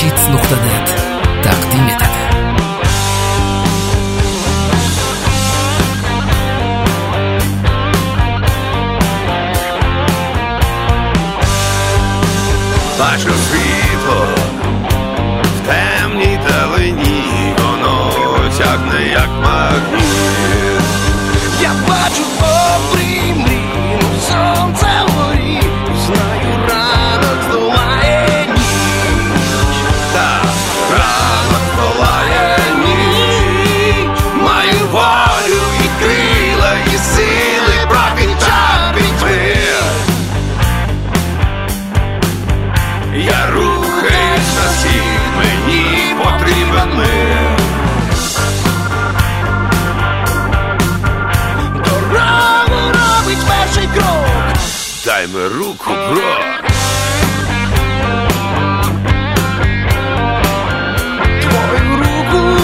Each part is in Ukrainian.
Kids.net тaqdim etadi. Бачу світло в темній далині, воно тягне як магніт. Я бачу обрій мрій, сонце горі, знаю, ранок здолає ніч. Так, ранок здолає ніч. Маю волю і крила, і сили прокинчати пітьми. Я рухаюсь на схід, мені потрібен мир. Дорогу робить перший крок. Дай ми руку, бро. Твою руку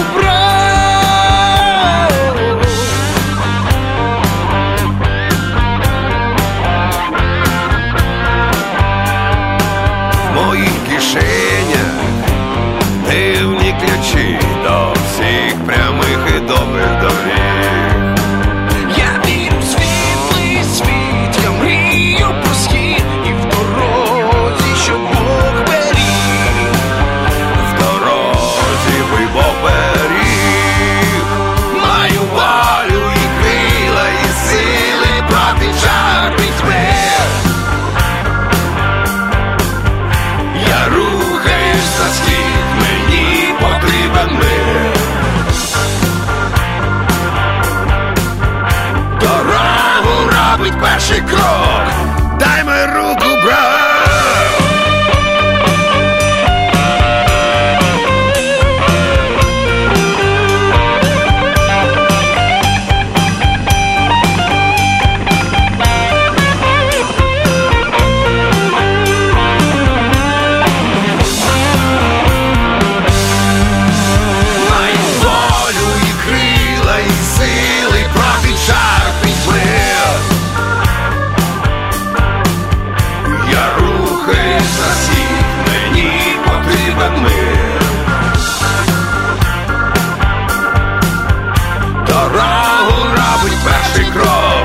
брав. В моїх кишенях дивні ключі до всіх прямих і добрих доріг. Я вірю в світлий світ, я мрію про схід і в дорозі, що Бог беріг. В дорозі ви Бог беріг. Маю волю і крила, і сили проти чар пітьми. Я рухаюсь на схід, мені потрібен мир. Дорогу робить перший крок. Дай ми руку, брат. Маю волю і крила, і сили проти чар пітьми. Я рухаюсь на схід, мені потрібен мир. Дорогу робить перший крок.